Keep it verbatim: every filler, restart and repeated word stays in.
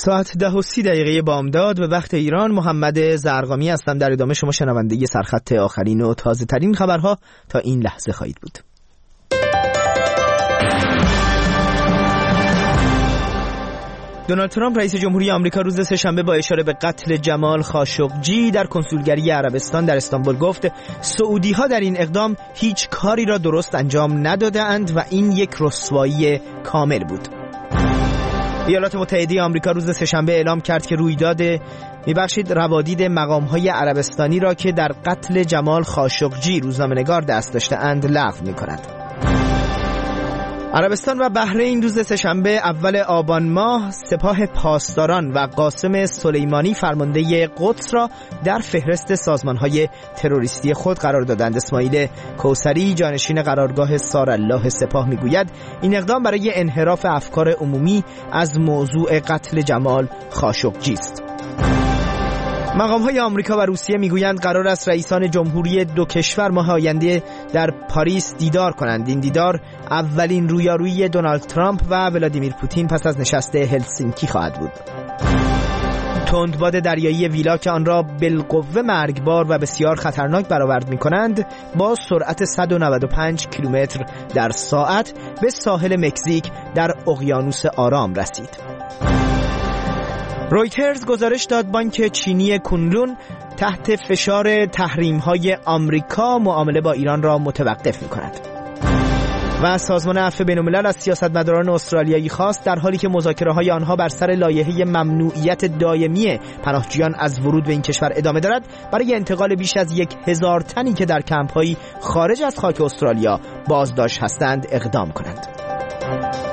ساعت ده و سی دقیقه بامداد به وقت ایران. محمد زرقامی هستم. در ادامه شما شنونده سرخط آخرین و تازه ترین خبرها تا این لحظه خواهید بود. دونالد ترامپ رئیس جمهوری آمریکا روز سه‌شنبه با اشاره به قتل جمال خاشقجی در کنسولگری عربستان در استانبول گفت سعودی‌ها در این اقدام هیچ کاری را درست انجام نداده‌اند و این یک رسوایی کامل بود. ایالات متحده آمریکا روز سه‌شنبه اعلام کرد که رویداد میبخشید روادید مقام‌های عربستانی را که در قتل جمال خاشقجی روزنامه‌نگار دست داشته‌اند لغو می‌کند. عربستان و بحرین روز سه‌شنبه اول آبان ماه سپاه پاسداران و قاسم سلیمانی فرمانده قدس را در فهرست سازمان‌های تروریستی خود قرار دادند. اسماعیل کوثری جانشین قرارگاه سارالله سپاه میگوید این اقدام برای انحراف افکار عمومی از موضوع قتل جمال خاشقجی است. مقام‌های آمریکا و روسیه میگویند قرار است رئیسان جمهوری دو کشور ماه آینده در پاریس دیدار کنند. این دیدار اولین رویارویی دونالد ترامپ و ولادیمیر پوتین پس از نشست هلسینکی خواهد بود. تندباد دریایی ویلا که آن را بالقوه مرگبار و بسیار خطرناک برآورد می‌کنند با سرعت صد و نود و پنج کیلومتر در ساعت به ساحل مکزیک در اقیانوس آرام رسید. رویترز گزارش داد بانک چینی کنلون تحت فشار تحریم‌های آمریکا معامله با ایران را متوقف می‌کند. و سازمان عفو بین‌الملل از سیاستمداران استرالیایی خواست در حالی که مذاکره‌های آنها بر سر لایحه ممنوعیت دائمی پناهجویان از ورود به این کشور ادامه دارد، برای انتقال بیش از یک هزار تنی که در کمپ‌هایی خارج از خاک استرالیا بازداشت هستند اقدام کنند.